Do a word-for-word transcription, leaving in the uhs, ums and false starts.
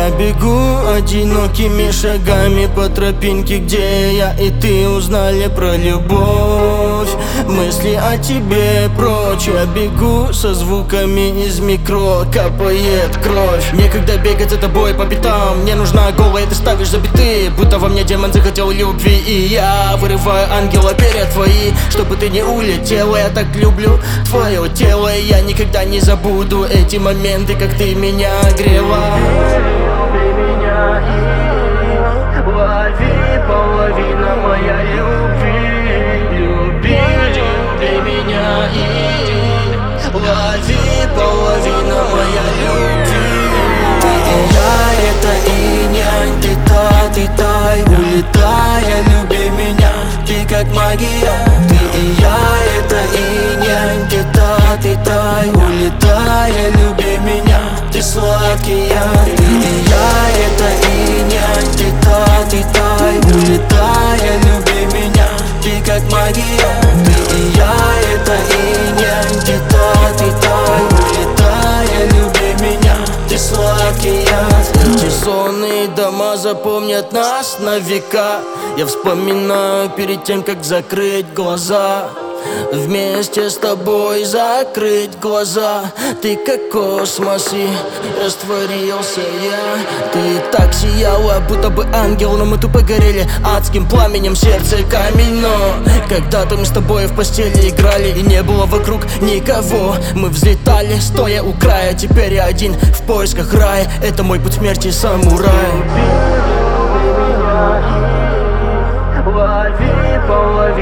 Я бегу одинокими шагами по тропинке, где я и ты узнали про любовь. Мысли о тебе прочь, я бегу со звуками из микро, капает кровь. Некогда бегать за тобой по пятам, мне нужна голая, ты ставишь запятые, будто во мне демон захотел любви. И я вырываю ангела перья твои, чтобы ты не улетела. Я так люблю твое тело, и я никогда не забуду эти моменты, как ты меня грела. Люби меня и лови, половина моя любви. Люби, люби меня и лови, половина моя любви. Ты и я, это инь-янь, ты та, ты тай, улетая, люби меня, ты как магия. Ты и я, это инь-янь, ты та, ты тай, улетая, люби меня, ты сладкий яд. Ты и я, это инь-янь, ты та, ты тай, улетая, люби меня, ты как магия. Ты и я, это инь-янь, ты та, ты тай, улетая, люби меня, ты сладкий яд. Эти сонные дома запомнят нас на века. Я вспоминаю перед тем, как закрыть глаза. Вместе с тобой закрыть глаза. Ты как космос, и растворился я. Ты так сияла, будто бы ангел, но мы тупо горели адским пламенем, сердце камень. Но когда-то мы с тобой в постели играли, и не было вокруг никого. Мы взлетали, стоя у края. Теперь я один в поисках рая. Это мой путь смерти, самурай. Лови, полови.